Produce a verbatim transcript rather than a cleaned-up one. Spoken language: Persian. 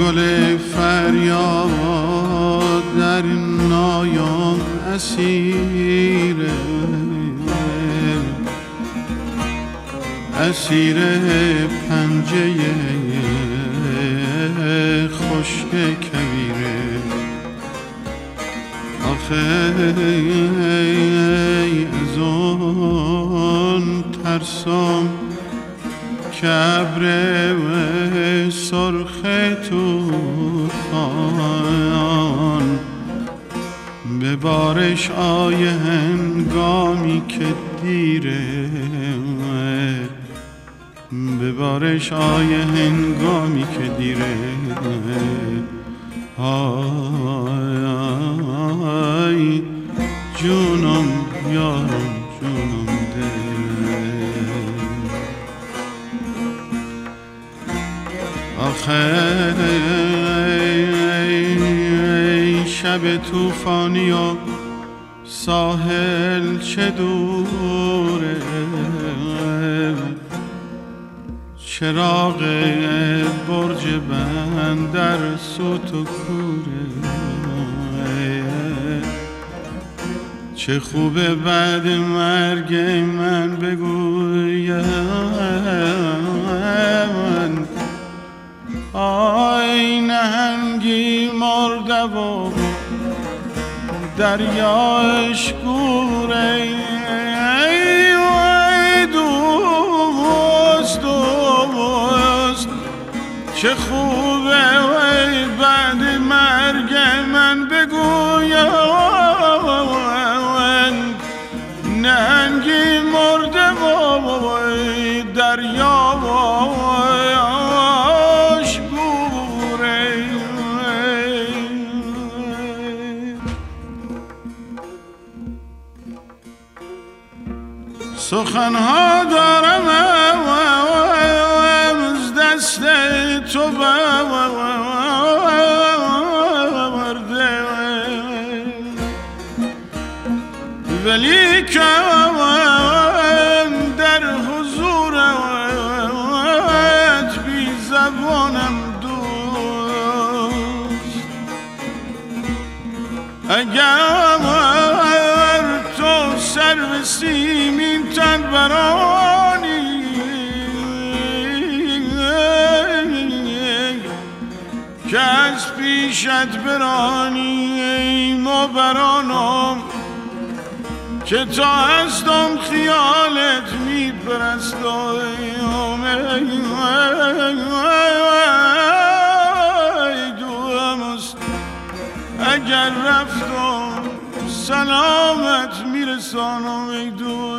گل فریاد در نایام اسیره، اسیر پنجه خشک کویره. آخه از اون ترسم که ابر سرخ طوفان به بارش آیه هنگامی که دیره، به بارش آیه هنگامی که دیره. آی جونم یارم جونم دل، آخه شب طوفانی و ساحل چه دوره، چراغ برج بندر سوت و کوره. چه خوبه بعد مرگ من بگویم آی نهنگی مرده و دریاش گوره. چه خوبه وای بعد مرگ من بگویم نهنگی مرده وای دریاش گوره. سخنها دارم از دست تو برده، ولی که در حضورت بی زبانم دوست. اگر تو سرو سیمین تن برانی که از پیشت برانیم و برانم که تا هستم خیالت میپرستم. ای دوست اگر رفتم سلامت میرسانم. ای دوست